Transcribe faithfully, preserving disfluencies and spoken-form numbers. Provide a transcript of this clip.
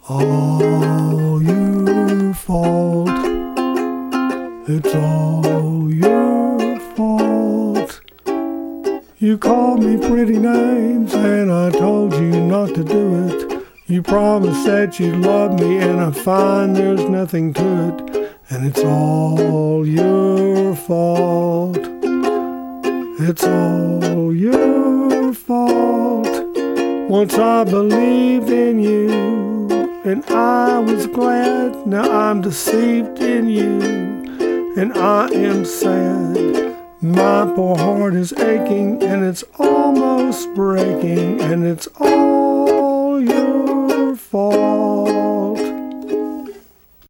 all your fault. It's all your fault. You called me pretty names and I told you not to do it. You promised that you'd love me and I find there's nothing to it. And it's all your fault. It's all your fault. Once I believed in you and I was glad. Now I'm deceived in you and I am sad. My poor heart is aching and it's almost breaking, and it's all your fault.